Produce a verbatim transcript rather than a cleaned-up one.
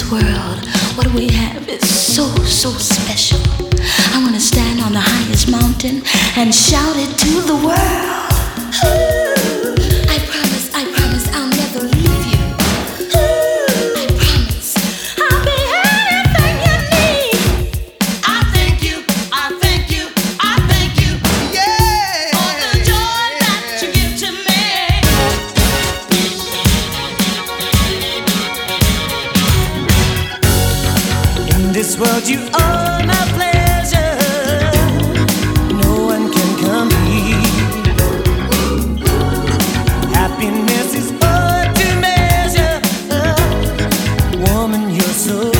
world, what we have is so, so special. I wanna stand on the highest mountain and shout it to the world. Ooh, I promise, I promise I'll never leave you. Ooh, I promise I'll be anything you need. I thank you, I thank you, I thank you, yeah, for the joy that you give to me. In this world you are my pleasure, no one can compete. Happiness is hard to measure, woman, you're so